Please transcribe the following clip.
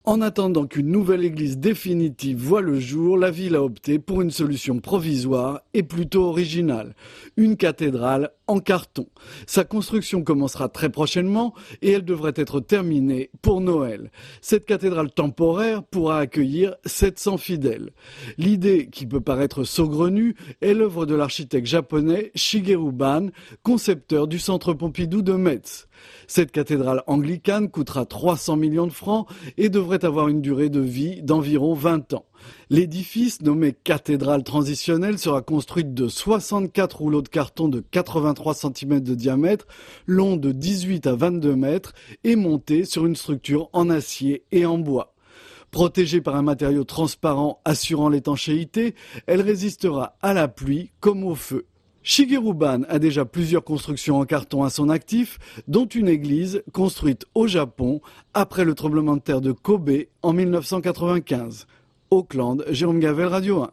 En attendant qu'une nouvelle église définitive voie le jour, la ville a opté pour une solution provisoire et plutôt originale. Une cathédrale en carton. Sa construction commencera très prochainement et elle devrait être terminée pour Noël. Cette cathédrale temporaire pourra accueillir 700 fidèles. L'idée, qui peut paraître saugrenue, est l'œuvre de l'architecte japonais Shigeru Ban, concepteur du Centre Pompidou de Metz. Cette cathédrale anglicane coûtera 300 millions de francs et devrait avoir une durée de vie d'environ 20 ans. L'édifice, nommé cathédrale transitionnelle, sera construite de 64 rouleaux de carton de 83 cm de diamètre, long de 18 à 22 mètres et monté sur une structure en acier et en bois. Protégée par un matériau transparent assurant l'étanchéité, elle résistera à la pluie comme au feu. Shigeru Ban a déjà plusieurs constructions en carton à son actif, dont une église construite au Japon après le tremblement de terre de Kobe en 1995. Auckland, Jérôme Gavel, Radio 1.